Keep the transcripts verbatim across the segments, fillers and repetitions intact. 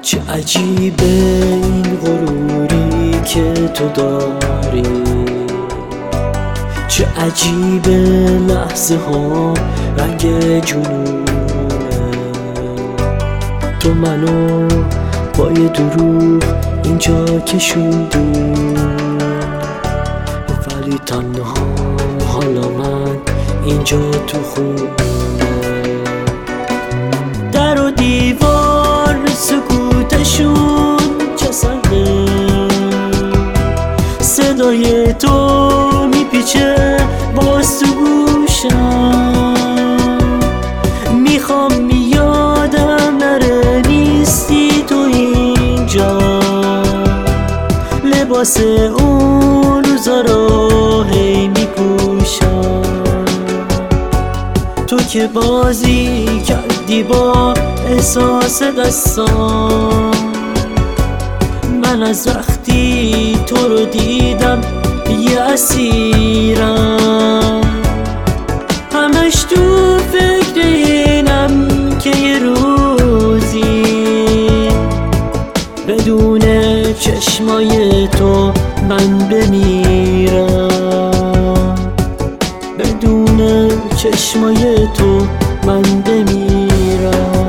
چه عجیبه این غروری که تو داری، چه عجیبه لحظه ها رنگ جنونه. تو منو با یه دروغ اینجا کشوندی، ولی تنها حالا من اینجا تو خونه. در و دیوار سکوتشون چه سرده، صدای تو میپیچه باز تو گوشم. میخوام یادم نره نیستی تو اینجا، لباس اون روزا رو هی میپوشم. تو که بازی کردی با احساس دستام، من از وقتی تو رو دیدم یه اسیرم. همش تو فکر اینم که یه روزی بدون چشمای تو من بمیرم، بدون چشمای تو من بمیرم.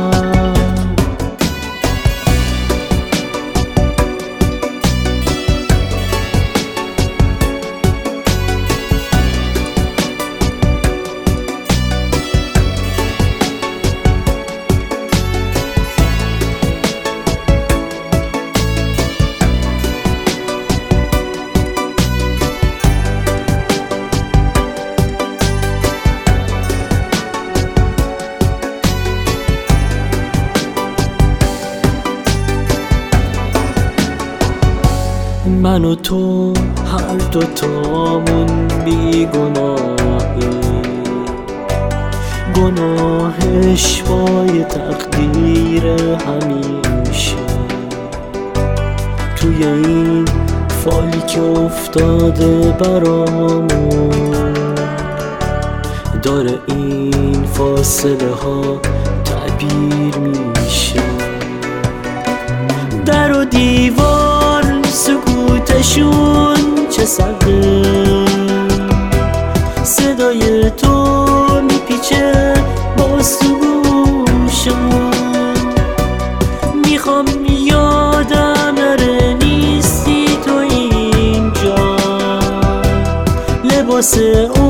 من و تو هر دوتامون بی گناهی، گناهش پای تقدیر همیشه. توی این فالی که افتاده برامون داره این فاصله ها تعبیر میشه. در و دیوار سکوتشون چه سرده، صدای تو میپیچه باز تو گوشم. میخوام یادم نره نیستی تو اینجا، لباس